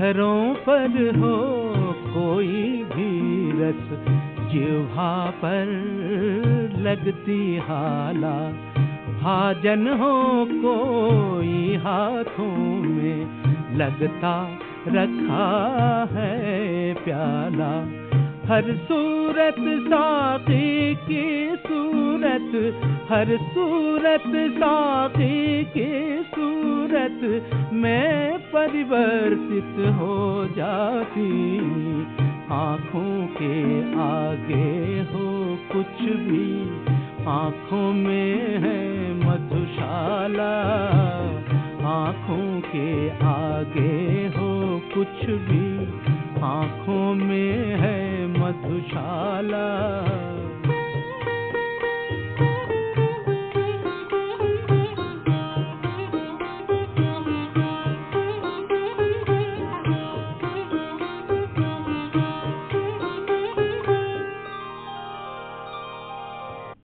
अधरों पर हो कोई भी रस, जिह्वा पर लगती हाला। भाजन हो कोई हाथों में, लगता रखा है प्याला। हर सूरत साक़ी की सूरत, हर सूरत साक़ी की सूरत में परिवर्तित हो जाती। आँखों के आगे हो कुछ भी, आँखों में है मधुशाला। आँखों के आगे हो कुछ भी, आँखों में है मधुशाला।